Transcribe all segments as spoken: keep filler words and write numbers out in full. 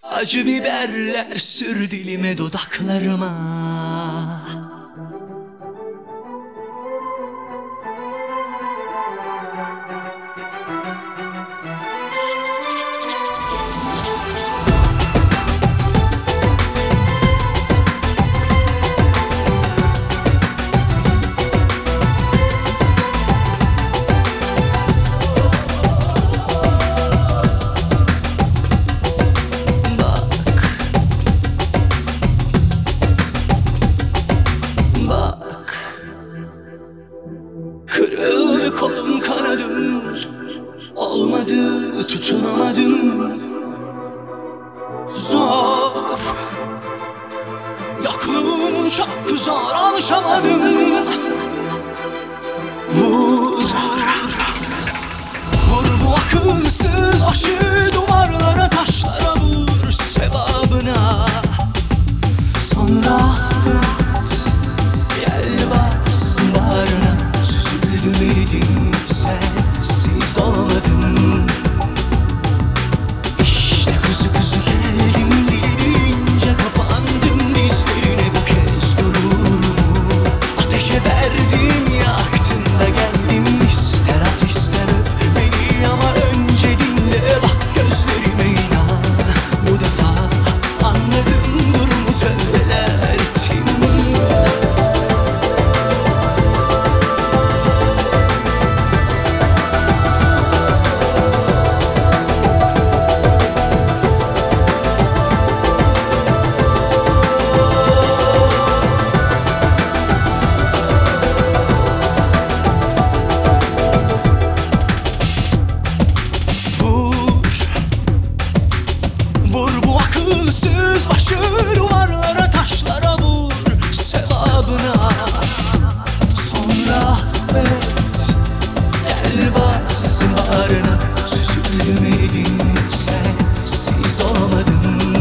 Acı biberler sür dilime, dudaklarıma. Kırıldı kolum kanadım, olmadı tutunamadım. Zor, yokluğun çok zor, alışamadım. Vur, vur bu akılsız başı duvarlara, taşlara vur sevabına. Sonra affet, gel bas bağrına. Süzüldüm eridim, sensiz olmadım. İşte kuzu kuzu geldim, dilince kapandım dizlerine. Bu kez gururumu ateşe verdim, yaktın da geldim. İster at ister öp beni ama önce dinle. Bak gözlerime inan, bu defa anladım durumu, tövbeler ettim. Vur bu akılsız başı duvarlara, taşlara vur sevabına. Sonra affet, gel bas bağrına. Süzüldüm eridim, sensiz olmadım.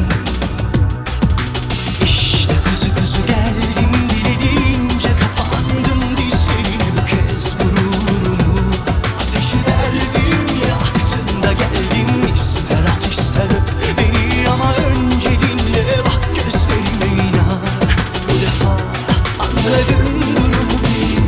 İşte kuzu kuzu geldim, dilediğince kapandım dizlerine. Bu kez gururumu ateşe verdim, yaktın da geldim. İster at ister öp beni ama önce dinle. Bak gözlerime inan, bu defa anladım durumu bil.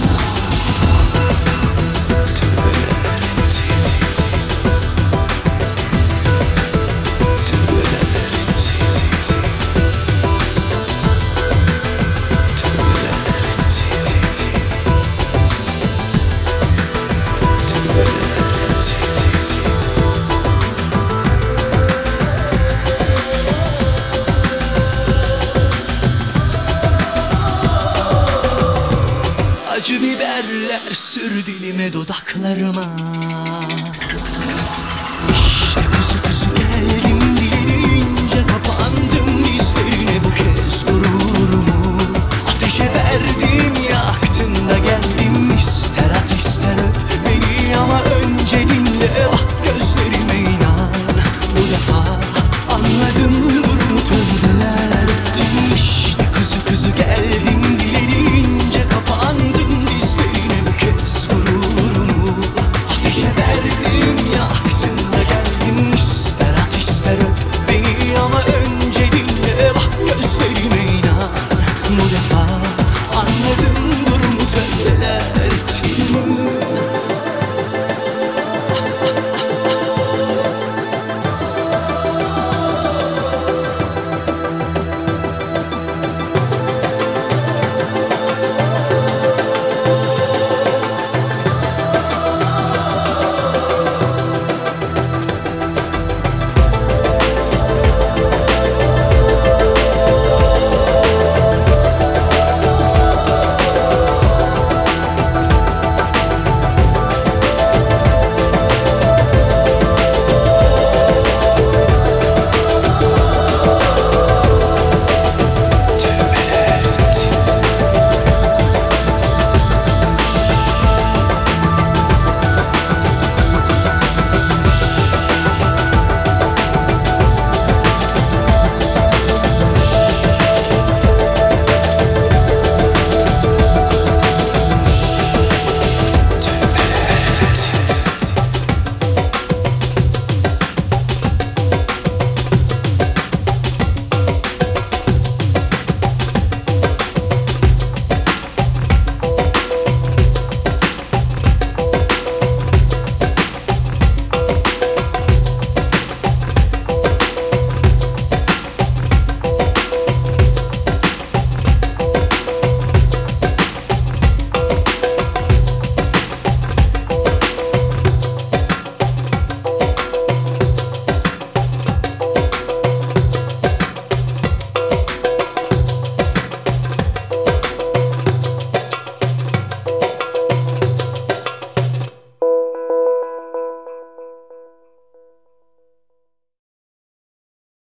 Acı biberler sür dilime, dudaklarıma. İşte kuzu kuzu geldim, dilince kapandım dizlerine. Bu kez gururumu ateşe verdim, yaktın da geldim. İster at ister öp beni ama önce dinle. Bak gözlerime inan, bu defa anladım durumu, tövbeler ettim. İşte kuzu kuzu geldim, diledim.